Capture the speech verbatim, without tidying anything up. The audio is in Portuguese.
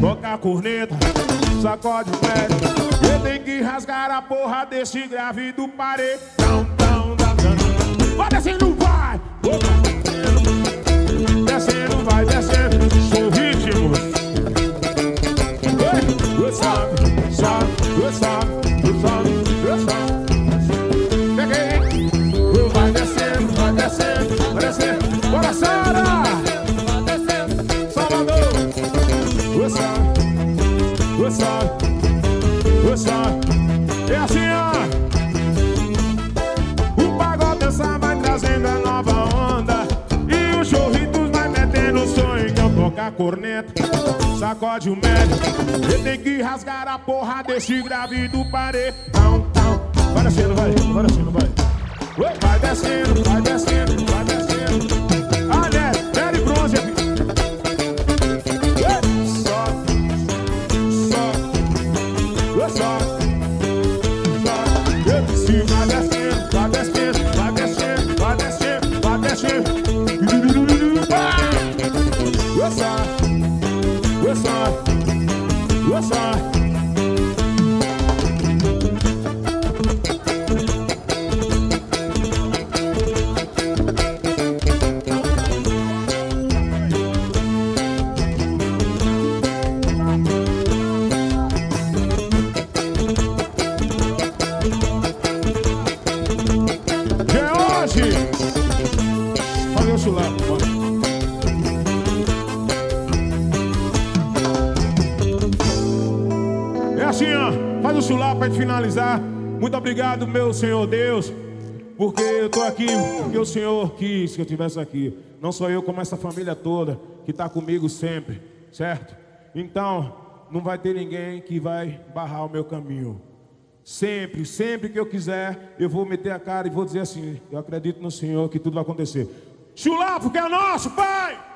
toca a corneta, sacode o pé. Eu tenho que rasgar a porra desse grave do paredão. Vai descendo, vai! Descendo, vai, descendo. Sou ritmo. Oi, sobe, sobe, sobe, sobe, sobe. Peguei. Vai descendo, vai descendo, vai descendo. Bora, Sara! Salvador. Oi, sobe, oi, sobe, oi, sobe. É assim, ó. O pagode dança vai trazendo a nova onda. E o chorritos vai metendo o sonho. Então toca a corneta, sacode o médio. Eu tenho que rasgar a porra desse grave do paredão. Vai descendo, vai, vai descendo, vai. Vai descendo, vai descendo, vai descendo. Olha, pele bronze aqui. Sobe, sobe, sobe. Eu disse, vai descendo, vai descendo, vai descendo, vai descendo, vai descendo. Uessa, uessa, uessa. Olha o chulapo, é assim, ó. Faz o chulapo pra gente finalizar. Muito obrigado, meu Senhor Deus, porque eu tô aqui porque o Senhor quis que eu estivesse aqui. Não sou eu, como essa família toda que tá comigo sempre, certo? Então, não vai ter ninguém que vai barrar o meu caminho. Sempre, sempre que eu quiser, eu vou meter a cara e vou dizer assim: eu acredito no Senhor que tudo vai acontecer. Chulapo que é nosso, Pai!